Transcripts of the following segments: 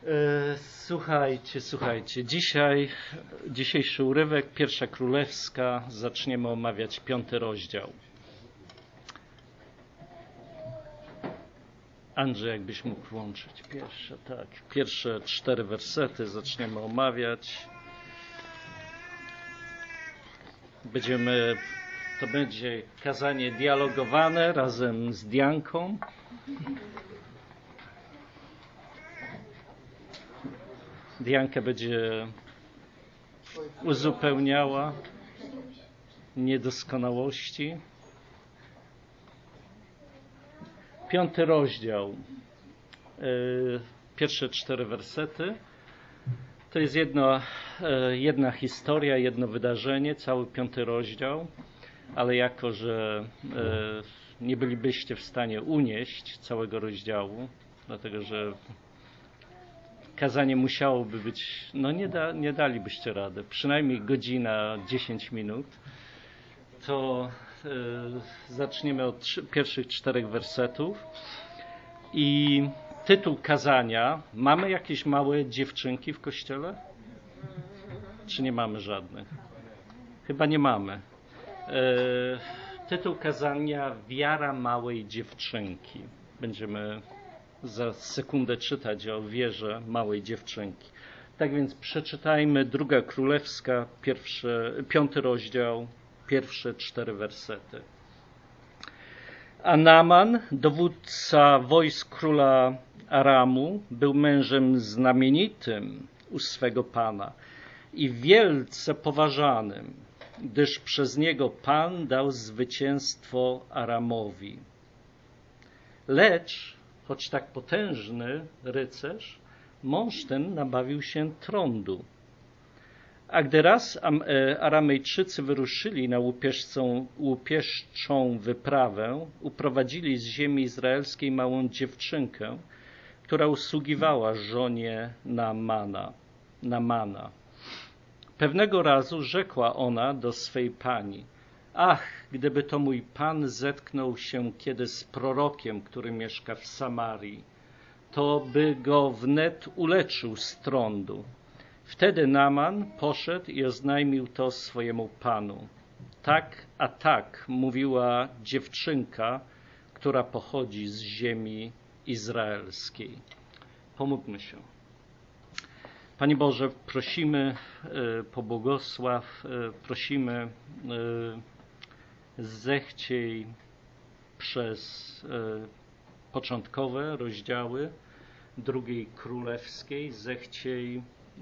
Słuchajcie. Dzisiejszy urywek, Pierwsza Królewska, zaczniemy omawiać 5 rozdział. Andrzej, jakbyś mógł włączyć pierwsze 4 wersety zaczniemy omawiać. To będzie kazanie dialogowane razem z Dianką. Dianka będzie uzupełniała niedoskonałości. 5 rozdział, pierwsze 4 wersety. To jest jedna historia, jedno wydarzenie, cały 5 rozdział, ale jako, że nie bylibyście w stanie unieść całego rozdziału, dlatego że kazanie musiałoby być, nie dalibyście rady, przynajmniej godzina, 10 minut, to zaczniemy od pierwszych 4 wersetów. I tytuł kazania: mamy jakieś małe dziewczynki w kościele? Czy nie mamy żadnych? Chyba nie mamy. Tytuł kazania: wiara małej dziewczynki. Będziemy za sekundę czytać o wierze małej dziewczynki. Tak więc przeczytajmy 2 Królewska, 5 rozdział, pierwsze 4 wersety. A Naaman, dowódca wojsk króla Aramu, był mężem znamienitym u swego pana i wielce poważanym, gdyż przez niego Pan dał zwycięstwo Aramowi. Lecz, choć tak potężny rycerz, mąż ten nabawił się trądu. A gdy raz Aramejczycy wyruszyli na łupieszczą wyprawę, uprowadzili z ziemi izraelskiej małą dziewczynkę, która usługiwała żonie Naamana. Pewnego razu rzekła ona do swej pani: ach, gdyby to mój pan zetknął się kiedy z prorokiem, który mieszka w Samarii, to by go wnet uleczył z trądu. Wtedy Naaman poszedł i oznajmił to swojemu panu. Tak mówiła dziewczynka, która pochodzi z ziemi izraelskiej. Pomódlmy się. Panie Boże, prosimy, pobłogosław, prosimy, zechciej przez początkowe rozdziały 2 Królewskiej, zechciej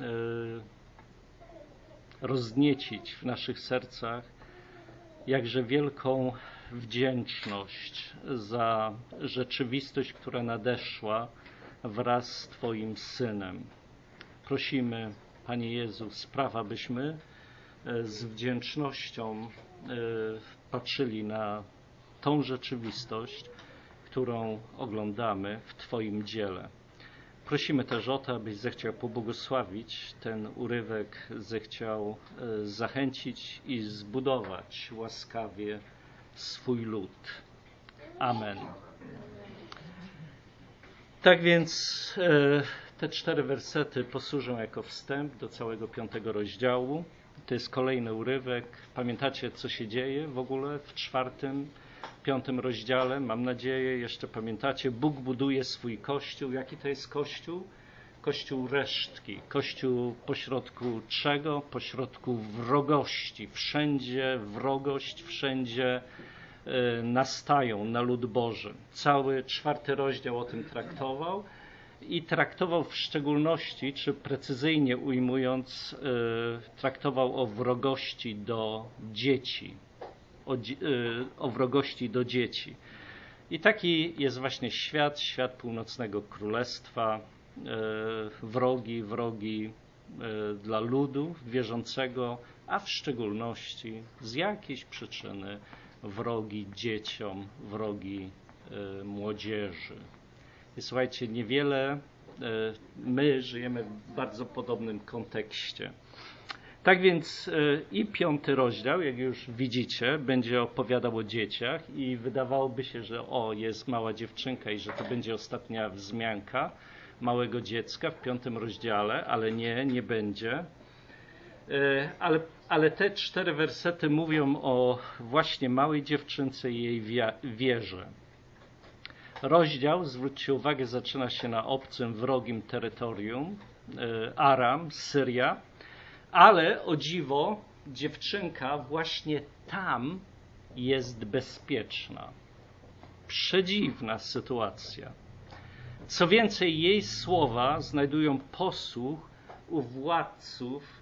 rozniecić w naszych sercach jakże wielką wdzięczność za rzeczywistość, która nadeszła wraz z Twoim Synem. Prosimy, Panie Jezu, spraw, abyśmy z wdzięcznością patrzyli na tą rzeczywistość, którą oglądamy w Twoim dziele. Prosimy też o to, abyś zechciał pobłogosławić ten urywek, zechciał zachęcić i zbudować łaskawie swój lud. Amen. Tak więc te 4 wersety posłużą jako wstęp do całego 5 rozdziału. To jest kolejny urywek. Pamiętacie, co się dzieje w ogóle w 4., 5 rozdziale? Mam nadzieję, jeszcze pamiętacie. Bóg buduje swój Kościół. Jaki to jest Kościół? Kościół resztki. Kościół pośrodku czego? Pośrodku wrogości. Wszędzie wrogość, wszędzie nastają na lud Boży. Cały 4 rozdział o tym traktował. I traktował w szczególności, czy precyzyjnie ujmując, traktował o wrogości do dzieci. O wrogości do dzieci. I taki jest właśnie świat północnego królestwa, wrogi dla ludu wierzącego, a w szczególności z jakiejś przyczyny wrogi dzieciom, wrogi młodzieży. I słuchajcie, niewiele my żyjemy w bardzo podobnym kontekście. Tak więc i 5 rozdział, jak już widzicie, będzie opowiadał o dzieciach i wydawałoby się, że jest mała dziewczynka i że to będzie ostatnia wzmianka małego dziecka w 5 rozdziale, ale nie będzie. Ale te 4 wersety mówią o właśnie małej dziewczynce i jej wierze. Rozdział, zwróćcie uwagę, zaczyna się na obcym, wrogim terytorium, Aram, Syria, ale o dziwo dziewczynka właśnie tam jest bezpieczna. Przedziwna sytuacja. Co więcej, jej słowa znajdują posłuch u władców.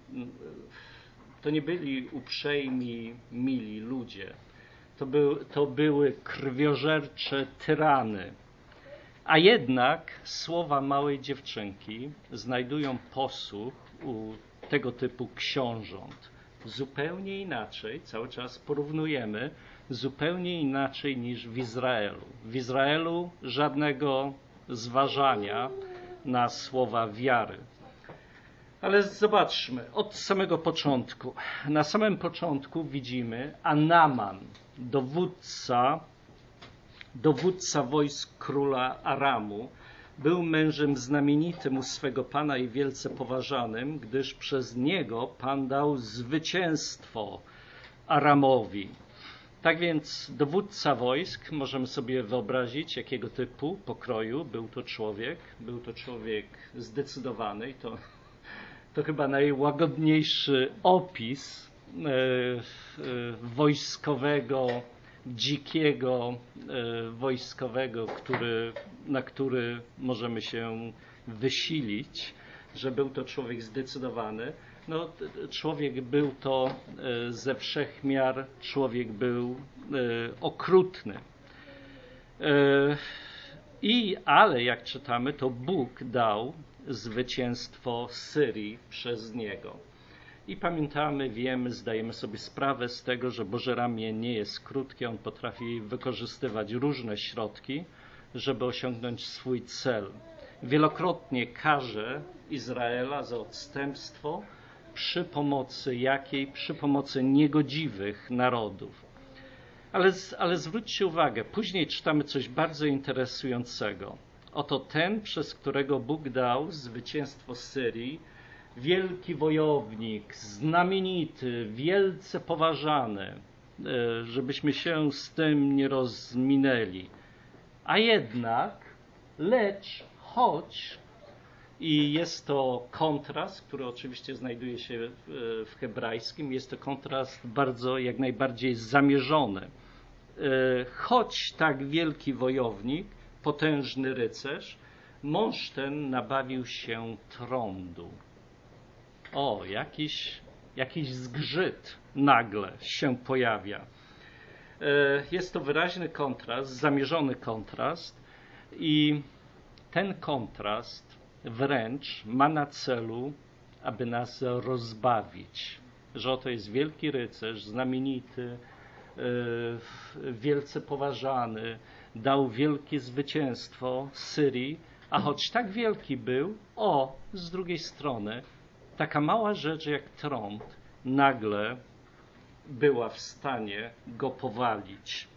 To nie byli uprzejmi, mili ludzie. To były krwiożercze tyrany. A jednak słowa małej dziewczynki znajdują posłuch u tego typu książąt. Zupełnie inaczej, cały czas porównujemy, zupełnie inaczej niż w Izraelu. W Izraelu żadnego zważania na słowa wiary. Ale zobaczmy, od samego początku. Na samym początku widzimy Naman, dowódca wojsk króla Aramu, był mężem znamienitym u swego pana i wielce poważanym, gdyż przez niego Pan dał zwycięstwo Aramowi. Tak więc dowódca wojsk, możemy sobie wyobrazić, jakiego typu pokroju był to człowiek zdecydowany i to chyba najłagodniejszy opis wojskowego, dzikiego wojskowego, na który możemy się wysilić, że był to człowiek zdecydowany. No, człowiek był to ze wszech miar, człowiek był okrutny. Ale jak czytamy, to Bóg dał zwycięstwo Syrii przez niego. I pamiętamy, wiemy, zdajemy sobie sprawę z tego, że Boże ramię nie jest krótkie, On potrafi wykorzystywać różne środki, żeby osiągnąć swój cel. Wielokrotnie karze Izraela za odstępstwo, przy pomocy niegodziwych narodów. Ale zwróćcie uwagę, później czytamy coś bardzo interesującego. Oto ten, przez którego Bóg dał zwycięstwo Syrii, wielki wojownik, znamienity, wielce poważany, żebyśmy się z tym nie rozminęli. A jednak, choć, i jest to kontrast, który oczywiście znajduje się w hebrajskim, jest to kontrast jak najbardziej zamierzony. Choć tak wielki wojownik, potężny rycerz, mąż ten nabawił się trądu. Jakiś zgrzyt nagle się pojawia. Jest to wyraźny kontrast, zamierzony kontrast i ten kontrast wręcz ma na celu, aby nas rozbawić. Że oto jest wielki rycerz, znamienity, wielce poważany, dał wielkie zwycięstwo Syrii, a choć tak wielki był, z drugiej strony, taka mała rzecz jak trąd nagle była w stanie go powalić.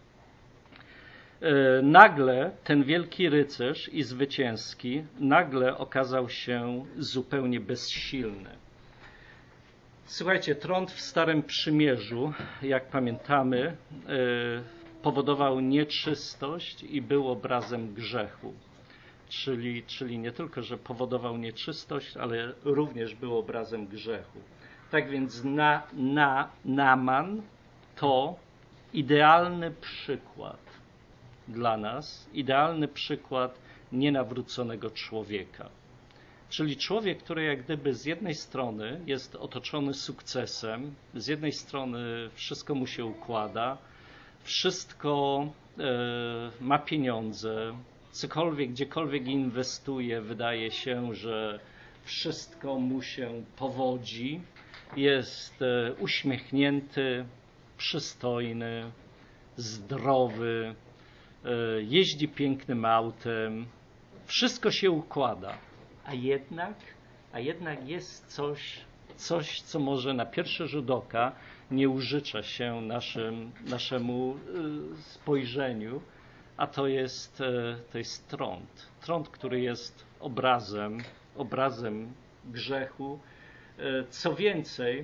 Nagle ten wielki rycerz i zwycięski nagle okazał się zupełnie bezsilny. Słuchajcie, trąd w Starym Przymierzu, jak pamiętamy, powodował nieczystość i był obrazem grzechu. Czyli nie tylko, że powodował nieczystość, ale również był obrazem grzechu. Tak więc Naman to idealny przykład dla nas, idealny przykład nienawróconego człowieka. Czyli człowiek, który jak gdyby z jednej strony jest otoczony sukcesem, z jednej strony wszystko mu się układa, wszystko ma pieniądze, gdziekolwiek inwestuje, wydaje się, że wszystko mu się powodzi, jest uśmiechnięty, przystojny, zdrowy, jeździ pięknym autem, wszystko się układa, a jednak jest coś, co może na pierwszy rzut oka nie użycza się naszemu spojrzeniu, a to jest trąd, który jest obrazem grzechu. Co więcej,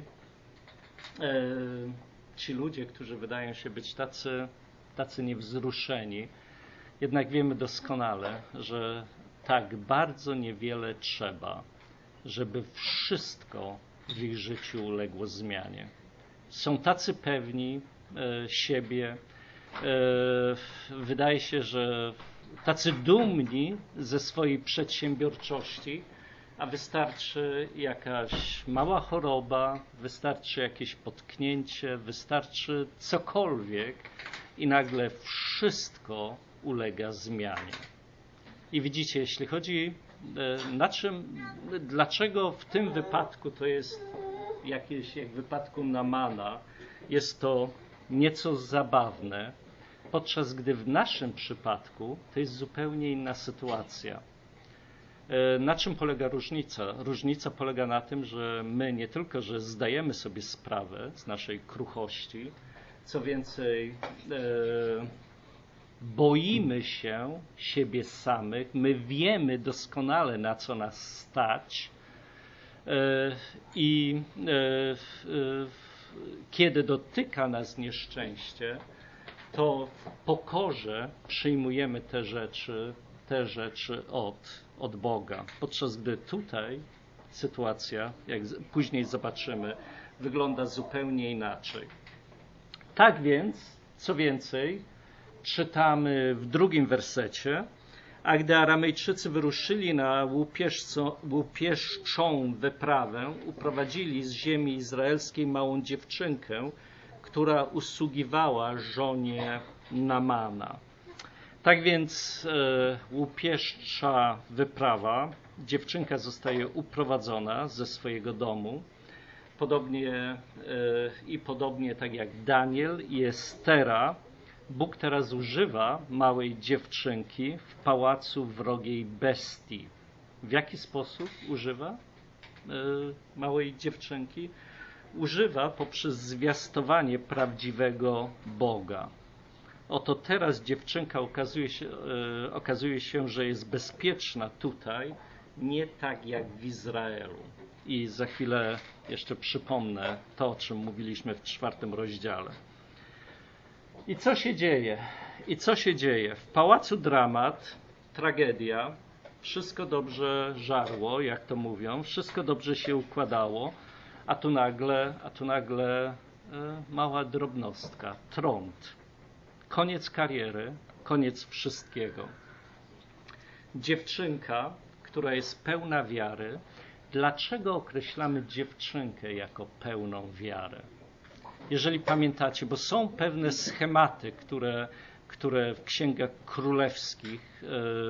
ci ludzie, którzy wydają się być tacy niewzruszeni, jednak wiemy doskonale, że tak bardzo niewiele trzeba, żeby wszystko w ich życiu uległo zmianie. Są tacy pewni siebie, wydaje się, że tacy dumni ze swojej przedsiębiorczości, a wystarczy jakaś mała choroba, wystarczy jakieś potknięcie, wystarczy cokolwiek i nagle wszystko ulega zmianie. I widzicie, jeśli chodzi dlaczego w tym wypadku to jest jakieś, jak w wypadku Naamana, jest to nieco zabawne, podczas gdy w naszym przypadku to jest zupełnie inna sytuacja. Na czym polega różnica? Różnica polega na tym, że my nie tylko, że zdajemy sobie sprawę z naszej kruchości, co więcej, boimy się siebie samych, my wiemy doskonale, na co nas stać i kiedy dotyka nas nieszczęście, to w pokorze przyjmujemy te rzeczy od Boga. Podczas gdy tutaj sytuacja, jak później zobaczymy, wygląda zupełnie inaczej. Tak więc, co więcej, czytamy w 2 wersecie, a gdy Aramejczycy wyruszyli na łupieszczą wyprawę, uprowadzili z ziemi izraelskiej małą dziewczynkę, która usługiwała żonie Naamana. Tak więc łupieszcza wyprawa, dziewczynka zostaje uprowadzona ze swojego domu, podobnie tak jak Daniel i Estera, Bóg teraz używa małej dziewczynki w pałacu wrogiej bestii. W jaki sposób używa małej dziewczynki? Używa poprzez zwiastowanie prawdziwego Boga. Oto teraz dziewczynka okazuje się, że jest bezpieczna tutaj, nie tak jak w Izraelu. I za chwilę jeszcze przypomnę to, o czym mówiliśmy w 4 rozdziale. I co się dzieje? W pałacu dramat, tragedia, wszystko dobrze żarło, jak to mówią, wszystko dobrze się układało, a tu nagle mała drobnostka, trąd. Koniec kariery, koniec wszystkiego. Dziewczynka, która jest pełna wiary. Dlaczego określamy dziewczynkę jako pełną wiarę? Jeżeli pamiętacie, bo są pewne schematy, które w księgach królewskich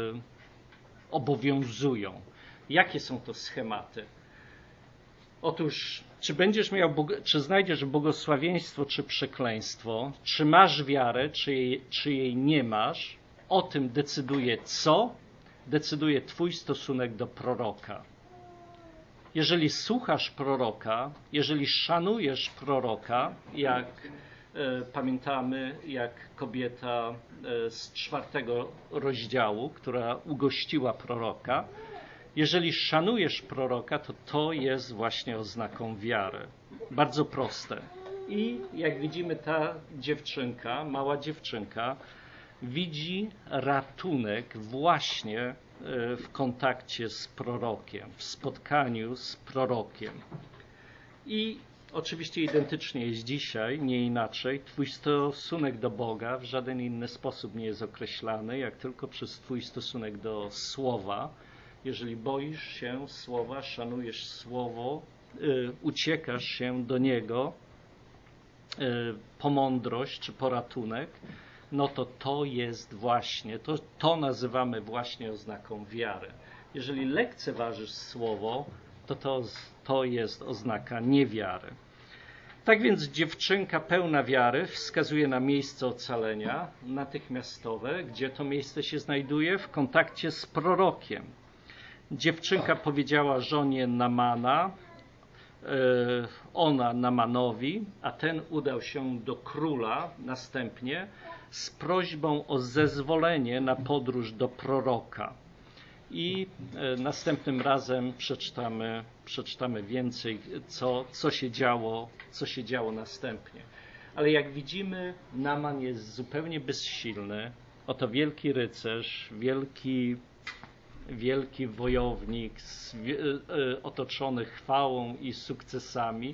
obowiązują. Jakie są to schematy? Otóż, czy znajdziesz błogosławieństwo, czy przekleństwo, czy masz wiarę, czy jej nie masz, o tym decyduje co? Decyduje twój stosunek do proroka. Jeżeli słuchasz proroka, jeżeli szanujesz proroka, jak pamiętamy, jak kobieta z 4 rozdziału, która ugościła proroka, jeżeli szanujesz proroka, to jest właśnie oznaką wiary. Bardzo proste. I jak widzimy, ta dziewczynka, mała dziewczynka, widzi ratunek właśnie w kontakcie z prorokiem, w spotkaniu z prorokiem. I oczywiście identycznie jest dzisiaj, nie inaczej. Twój stosunek do Boga w żaden inny sposób nie jest określany, jak tylko przez twój stosunek do Słowa. Jeżeli boisz się Słowa, szanujesz Słowo, uciekasz się do Niego po mądrość czy po ratunek, no to jest właśnie, nazywamy właśnie oznaką wiary. Jeżeli lekceważysz Słowo, to jest oznaka niewiary. Tak więc dziewczynka pełna wiary wskazuje na miejsce ocalenia natychmiastowe, gdzie to miejsce się znajduje? W kontakcie z prorokiem. Dziewczynka powiedziała żonie Naamana, ona Naamanowi, a ten udał się do króla następnie z prośbą o zezwolenie na podróż do proroka. i następnym razem przeczytamy więcej, co się działo następnie. Ale jak widzimy, Naaman jest zupełnie bezsilny. Oto wielki rycerz, wielki wojownik, otoczony chwałą i sukcesami.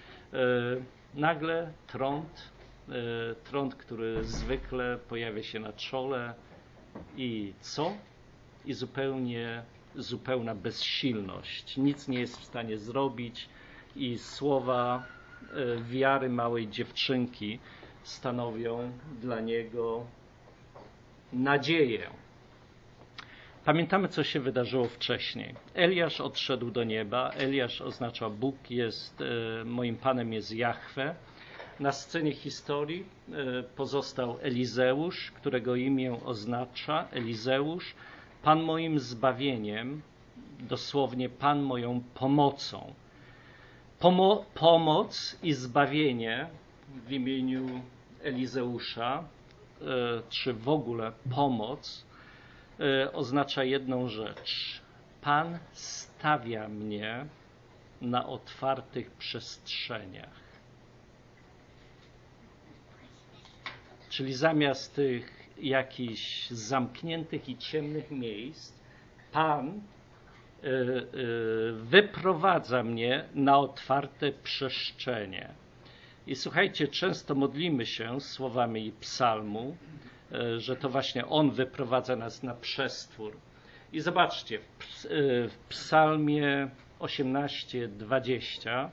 Nagle trąd, który zwykle pojawia się na czole i co? I zupełna bezsilność. Nic nie jest w stanie zrobić i słowa wiary małej dziewczynki stanowią dla niego nadzieję. Pamiętamy, co się wydarzyło wcześniej. Eliasz odszedł do nieba. Eliasz oznacza Bóg jest, moim Panem jest Jahwe. Na scenie historii pozostał Elizeusz, którego imię oznacza Elizeusz, Pan moim zbawieniem, dosłownie Pan moją pomocą. Pomoc i zbawienie w imieniu Elizeusza, czy w ogóle pomoc, oznacza jedną rzecz. Pan stawia mnie na otwartych przestrzeniach. Czyli zamiast tych jakichś zamkniętych i ciemnych miejsc, Pan wyprowadza mnie na otwarte przestrzenie. I słuchajcie, często modlimy się słowami psalmu, że to właśnie On wyprowadza nas na przestwór. I zobaczcie, w psalmie 18:20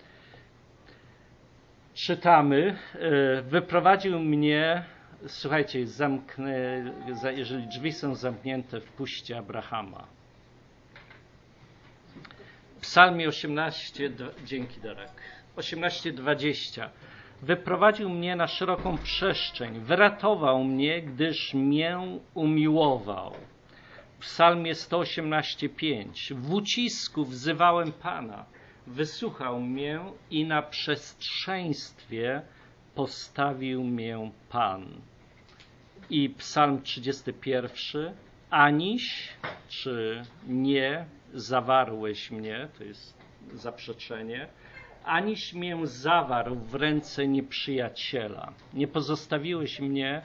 czytamy, wyprowadził mnie, słuchajcie, jeżeli drzwi są zamknięte, wpuśćcie Abrahama. W psalmie 18, dzięki Darek, 18:20. Wyprowadził mnie na szeroką przestrzeń, wyratował mnie, gdyż mię umiłował. W psalmie 118:5. W ucisku wzywałem Pana, wysłuchał mnie i na przestrzeństwie postawił mnie Pan. I psalm 31. Aniś, czy nie zawarłeś mnie, to jest zaprzeczenie, aniś mię zawarł w ręce nieprzyjaciela. Nie pozostawiłeś mnie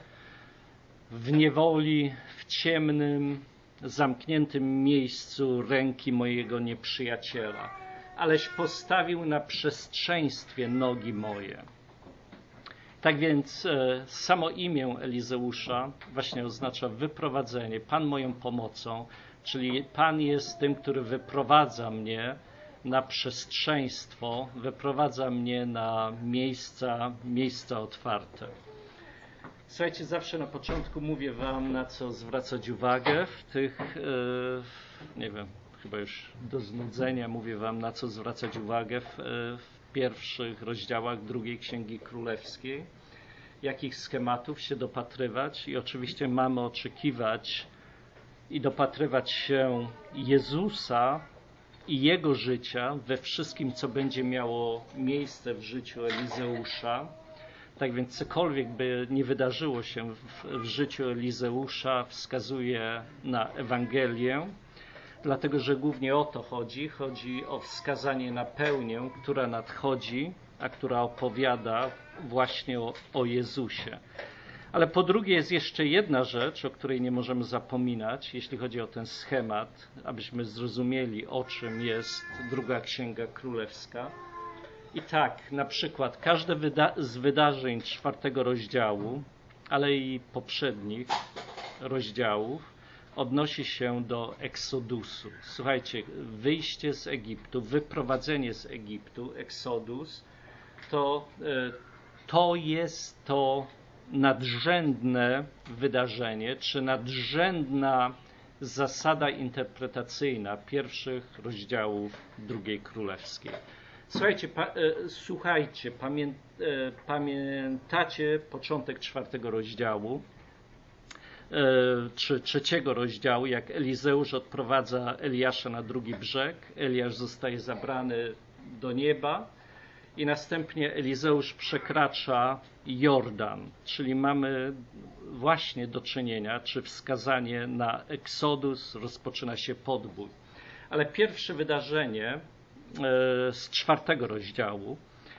w niewoli, w ciemnym, zamkniętym miejscu ręki mojego nieprzyjaciela, aleś postawił na przestrzeństwie nogi moje. Tak więc samo imię Elizeusza właśnie oznacza wyprowadzenie, Pan moją pomocą, czyli Pan jest tym, który wyprowadza mnie na przestrzeństwo, wyprowadza mnie na miejsca otwarte. Słuchajcie, zawsze na początku mówię wam, na co zwracać uwagę w tych, nie wiem, chyba już do znudzenia mówię wam, na co zwracać uwagę w pierwszych rozdziałach drugiej Księgi Królewskiej, jakich schematów się dopatrywać i oczywiście mamy oczekiwać i dopatrywać się Jezusa i Jego życia we wszystkim, co będzie miało miejsce w życiu Elizeusza. Tak więc cokolwiek by nie wydarzyło się w życiu Elizeusza, wskazuje na Ewangelię, dlatego że głównie o to chodzi. Chodzi o wskazanie na pełnię, która nadchodzi, a która opowiada właśnie o Jezusie. Ale po drugie jest jeszcze jedna rzecz, o której nie możemy zapominać, jeśli chodzi o ten schemat, abyśmy zrozumieli, o czym jest druga Księga Królewska. I tak, na przykład każde z wydarzeń 4 rozdziału, ale i poprzednich rozdziałów odnosi się do Eksodusu. Słuchajcie, wyjście z Egiptu, wyprowadzenie z Egiptu, Eksodus, to jest to nadrzędne wydarzenie, czy nadrzędna zasada interpretacyjna pierwszych rozdziałów drugiej Królewskiej. Słuchajcie, pamiętacie początek 4 rozdziału, czy 3 rozdziału, jak Elizeusz odprowadza Eliasza na drugi brzeg, Eliasz zostaje zabrany do nieba i następnie Elizeusz przekracza Jordan, czyli mamy właśnie do czynienia, czy wskazanie na Exodus, rozpoczyna się podbój. Ale pierwsze wydarzenie z 4 rozdziału,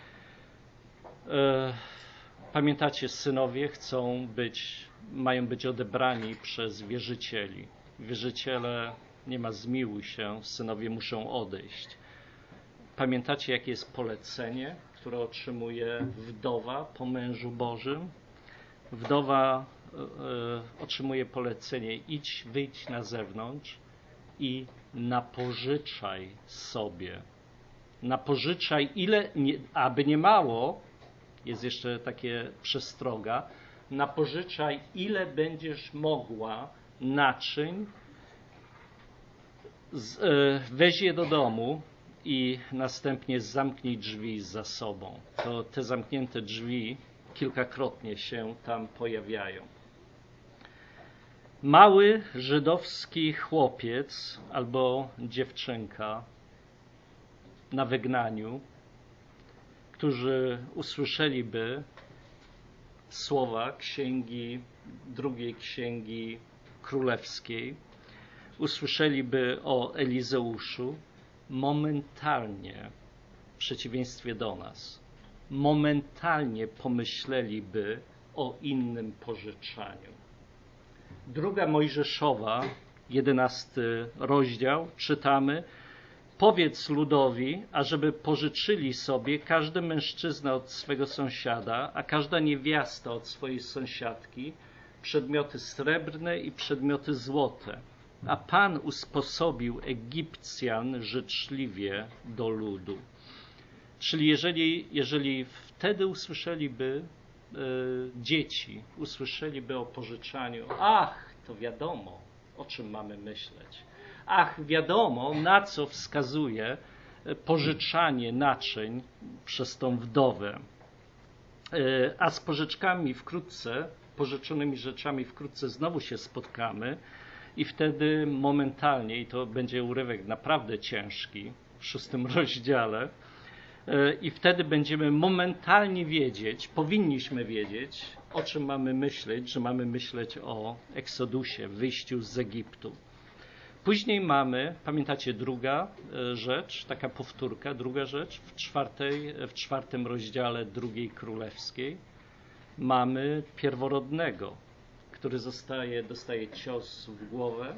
pamiętacie, synowie mają być odebrani przez wierzycieli. Wierzyciele, nie ma zmiłuj się, synowie muszą odejść. Pamiętacie, jakie jest polecenie, które otrzymuje wdowa po mężu Bożym? Wdowa otrzymuje polecenie: wyjdź na zewnątrz i napożyczaj sobie. Napożyczaj aby nie mało, jest jeszcze takie przestroga, napożyczaj ile będziesz mogła naczyń, weź je do domu i następnie zamknij drzwi za sobą. To te zamknięte drzwi kilkakrotnie się tam pojawiają. Mały żydowski chłopiec albo dziewczynka na wygnaniu, którzy usłyszeliby słowa drugiej księgi królewskiej, usłyszeliby o Elizeuszu, momentalnie, w przeciwieństwie do nas, momentalnie pomyśleliby o innym pożyczaniu. 2 Mojżeszowa, 11 rozdział, czytamy: powiedz ludowi, ażeby pożyczyli sobie każdy mężczyzna od swego sąsiada, a każda niewiasta od swojej sąsiadki przedmioty srebrne i przedmioty złote. A Pan usposobił Egipcjan życzliwie do ludu. Czyli jeżeli wtedy usłyszeliby dzieci, usłyszeliby o pożyczaniu, to wiadomo, o czym mamy myśleć. Wiadomo, na co wskazuje pożyczanie naczyń przez tą wdowę. A z pożyczonymi rzeczami wkrótce znowu się spotkamy i wtedy momentalnie, i to będzie urywek naprawdę ciężki w 6 rozdziale, i wtedy będziemy momentalnie powinniśmy wiedzieć, o czym mamy myśleć, że mamy myśleć o Eksodusie, wyjściu z Egiptu. Później mamy, pamiętacie, druga rzecz, taka powtórka, druga rzecz, w 4 rozdziale 2 Królewskiej mamy pierworodnego, który dostaje cios w głowę,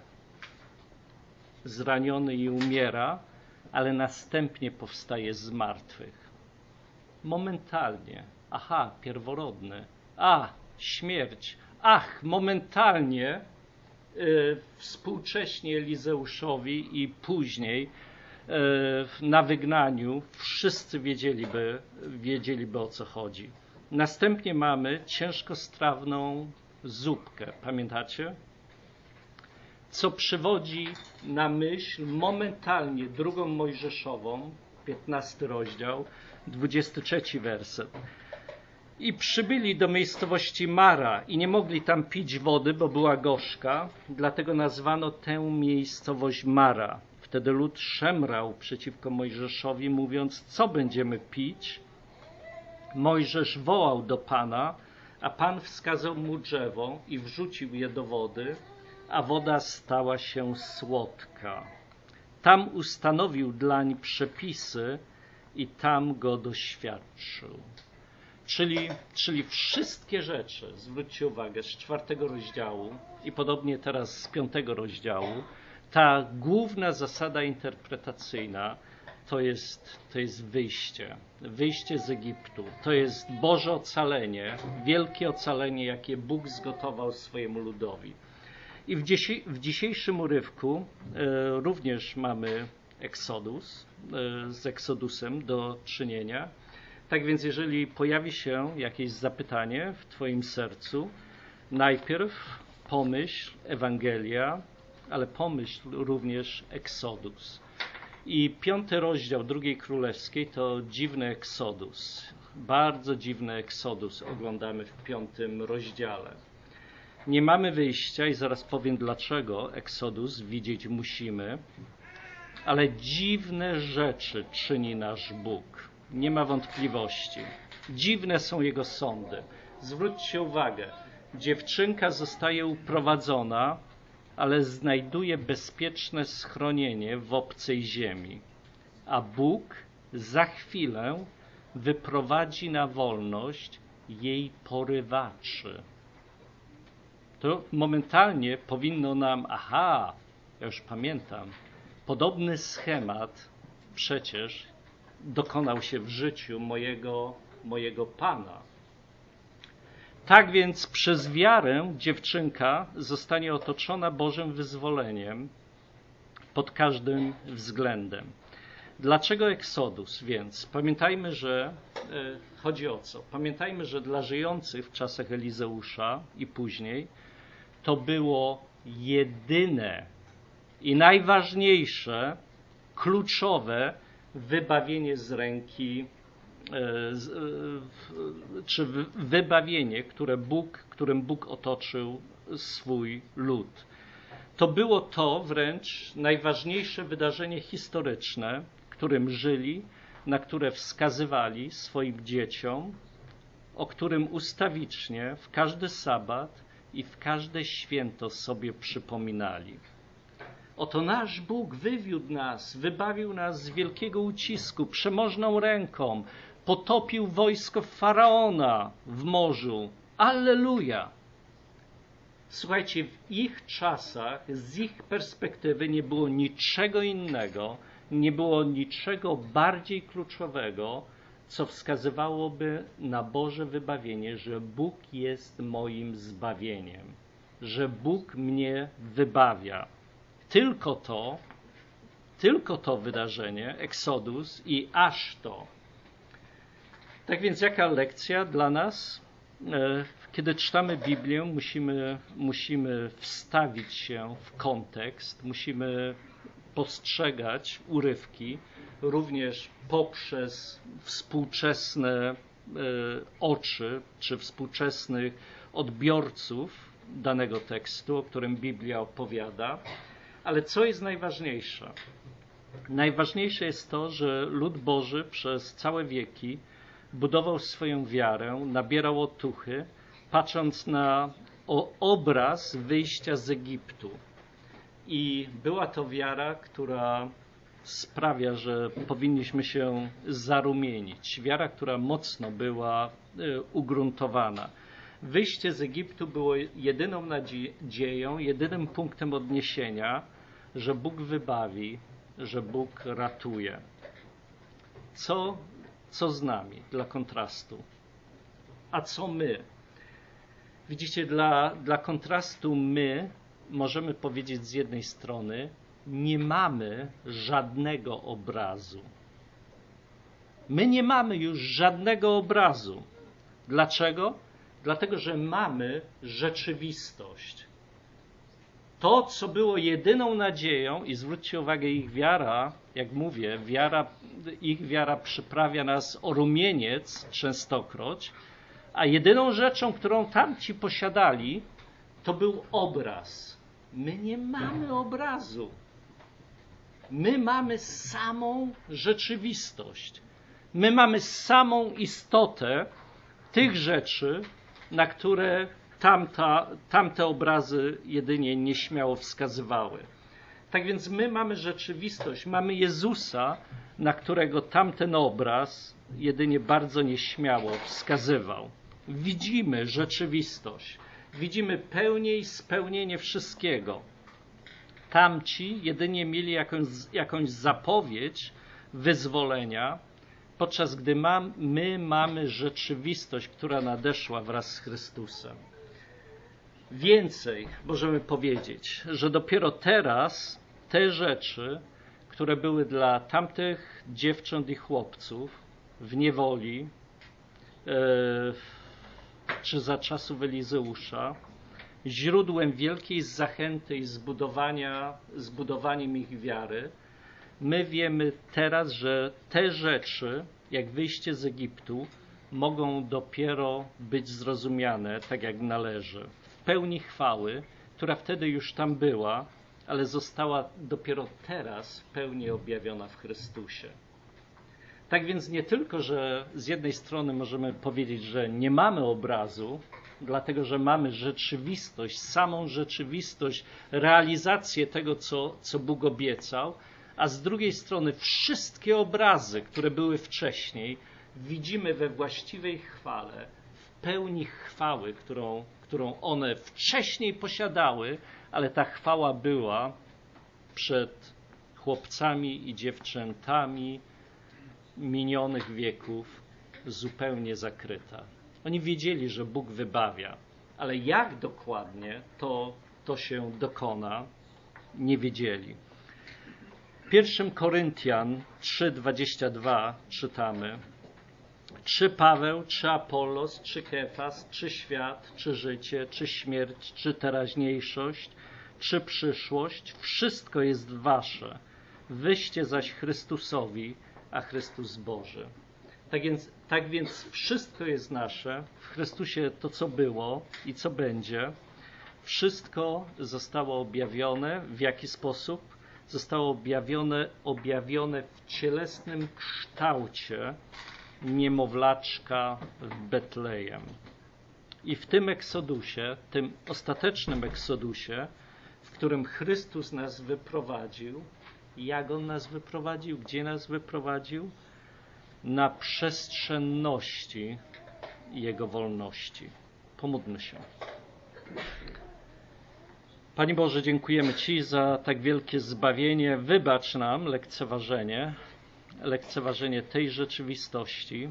zraniony i umiera, ale następnie powstaje z martwych. Momentalnie. Pierworodny. Śmierć. Momentalnie, współcześnie Elizeuszowi i później na wygnaniu wszyscy wiedzieliby o co chodzi. Następnie mamy ciężkostrawną zupkę. Pamiętacie? Co przywodzi na myśl momentalnie 2 Mojżeszową, 15 rozdział, 23 werset. I przybyli do miejscowości Mara i nie mogli tam pić wody, bo była gorzka, dlatego nazwano tę miejscowość Mara. Wtedy lud szemrał przeciwko Mojżeszowi, mówiąc: co będziemy pić? Mojżesz wołał do Pana, a Pan wskazał mu drzewo i wrzucił je do wody, a woda stała się słodka. Tam ustanowił dlań przepisy i tam go doświadczył. Czyli wszystkie rzeczy, zwróćcie uwagę, z 4 rozdziału i podobnie teraz z 5 rozdziału, ta główna zasada interpretacyjna to jest wyjście z Egiptu. To jest Boże ocalenie, wielkie ocalenie, jakie Bóg zgotował swojemu ludowi. I w dzisiejszym urywku również mamy Exodus, z Exodusem do czynienia. Tak więc jeżeli pojawi się jakieś zapytanie w Twoim sercu, najpierw pomyśl Ewangelia, ale pomyśl również Exodus. I 5 rozdział 2 Królewskiej to dziwny Exodus. Bardzo dziwny Exodus oglądamy w 5 rozdziale. Nie mamy wyjścia i zaraz powiem dlaczego Exodus widzieć musimy, ale dziwne rzeczy czyni nasz Bóg. nie ma wątpliwości. Dziwne są jego sądy. Zwróćcie uwagę, dziewczynka zostaje uprowadzona, ale znajduje bezpieczne schronienie w obcej ziemi. A Bóg za chwilę wyprowadzi na wolność jej porywaczy. To momentalnie powinno nam, ja już pamiętam, podobny schemat przecież dokonał się w życiu mojego Pana. Tak więc przez wiarę dziewczynka zostanie otoczona Bożym wyzwoleniem pod każdym względem. Dlaczego Exodus? Więc pamiętajmy, że chodzi o co? Pamiętajmy, że dla żyjących w czasach Elizeusza i później to było jedyne i najważniejsze, kluczowe wybawienie z ręki, czy wybawienie, którym Bóg otoczył swój lud. To było to wręcz najważniejsze wydarzenie historyczne, którym żyli, na które wskazywali swoim dzieciom, o którym ustawicznie w każdy sabat i w każde święto sobie przypominali. Oto nasz Bóg wywiódł nas, wybawił nas z wielkiego ucisku, przemożną ręką, potopił wojsko Faraona w morzu. Alleluja! Słuchajcie, w ich czasach, z ich perspektywy nie było niczego innego, nie było niczego bardziej kluczowego, co wskazywałoby na Boże wybawienie, że Bóg jest moim zbawieniem, że Bóg mnie wybawia. Tylko to wydarzenie, Exodus i aż to. Tak więc jaka lekcja dla nas? Kiedy czytamy Biblię, musimy wstawić się w kontekst, musimy postrzegać urywki również poprzez współczesne oczy, czy współczesnych odbiorców danego tekstu, o którym Biblia opowiada. Ale co jest najważniejsze? Najważniejsze jest to, że lud Boży przez całe wieki budował swoją wiarę, nabierał otuchy, patrząc na obraz wyjścia z Egiptu. I była to wiara, która sprawia, że powinniśmy się zarumienić. Wiara, która mocno była ugruntowana. Wyjście z Egiptu było jedyną nadzieją, jedynym punktem odniesienia, że Bóg wybawi, że Bóg ratuje. Co z nami, dla kontrastu? A co my? Widzicie, dla kontrastu my możemy powiedzieć z jednej strony, nie mamy żadnego obrazu. My nie mamy już żadnego obrazu. Dlaczego? Dlatego, że mamy rzeczywistość. To, co było jedyną nadzieją, i zwróćcie uwagę, ich wiara, jak mówię, ich wiara przyprawia nas o rumieniec częstokroć, a jedyną rzeczą, którą tamci posiadali, to był obraz. My nie mamy obrazu. My mamy samą rzeczywistość. My mamy samą istotę tych rzeczy, na które tamte obrazy jedynie nieśmiało wskazywały. Tak więc my mamy rzeczywistość, mamy Jezusa, na którego tamten obraz jedynie bardzo nieśmiało wskazywał. Widzimy rzeczywistość, widzimy pełnię i spełnienie wszystkiego. Tamci jedynie mieli jakąś zapowiedź wyzwolenia, podczas gdy my mamy rzeczywistość, która nadeszła wraz z Chrystusem. Więcej możemy powiedzieć, że dopiero teraz te rzeczy, które były dla tamtych dziewcząt i chłopców w niewoli, czy za czasów Elizeusza, źródłem wielkiej zachęty i zbudowaniem ich wiary, my wiemy teraz, że te rzeczy, jak wyjście z Egiptu, mogą dopiero być zrozumiane tak jak należy. W pełni chwały, która wtedy już tam była, ale została dopiero teraz w pełni objawiona w Chrystusie. Tak więc nie tylko, że z jednej strony możemy powiedzieć, że nie mamy obrazu, dlatego że mamy rzeczywistość, samą rzeczywistość, realizację tego, co Bóg obiecał, a z drugiej strony wszystkie obrazy, które były wcześniej, widzimy we właściwej chwale, w pełni chwały, którą one wcześniej posiadały, ale ta chwała była przed chłopcami i dziewczętami minionych wieków zupełnie zakryta. Oni wiedzieli, że Bóg wybawia, ale jak dokładnie to się dokona, nie wiedzieli. W 1 Koryntian 3:22 czytamy: czy Paweł, czy Apollos, czy Kefas, czy świat, czy życie, czy śmierć, czy teraźniejszość, czy przyszłość, wszystko jest wasze. Wyście zaś Chrystusowi, a Chrystus Boży. Tak więc wszystko jest nasze, w Chrystusie to, co było i co będzie, wszystko zostało objawione. W jaki sposób? Zostało objawione w cielesnym kształcie niemowlaczka w Betlejem. I w tym eksodusie, tym ostatecznym eksodusie, w którym Chrystus nas wyprowadził, jak On nas wyprowadził, gdzie nas wyprowadził? Na przestrzenności Jego wolności. Pomódlmy się. Panie Boże, dziękujemy Ci za tak wielkie zbawienie. Wybacz nam lekceważenie tej rzeczywistości,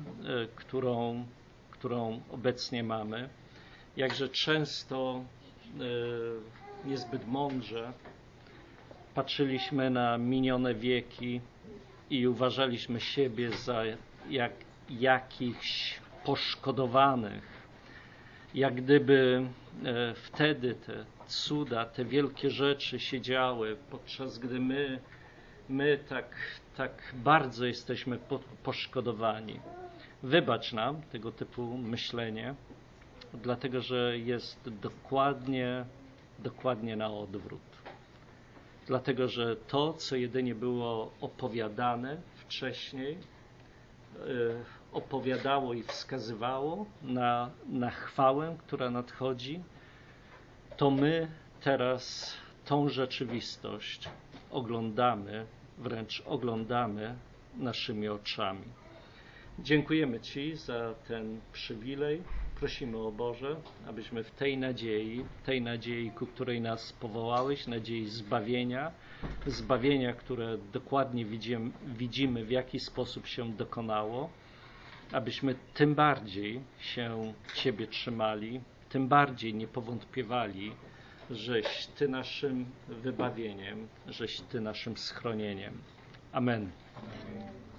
którą obecnie mamy. Jakże często niezbyt mądrze patrzyliśmy na minione wieki i uważaliśmy siebie za jakichś poszkodowanych. Jak gdyby wtedy te cuda, te wielkie rzeczy się działy, podczas gdy my tak bardzo jesteśmy poszkodowani. Wybacz nam tego typu myślenie, dlatego że jest dokładnie na odwrót. Dlatego że to, co jedynie było opowiadane wcześniej, opowiadało i wskazywało na chwałę, która nadchodzi, to my teraz tą rzeczywistość wręcz oglądamy naszymi oczami. Dziękujemy Ci za ten przywilej. Prosimy o Boże, abyśmy w tej nadziei, ku której nas powołałeś, nadziei zbawienia, które dokładnie widzimy, w jaki sposób się dokonało, abyśmy tym bardziej się Ciebie trzymali, tym bardziej nie powątpiewali, żeś Ty naszym wybawieniem, żeś Ty naszym schronieniem. Amen.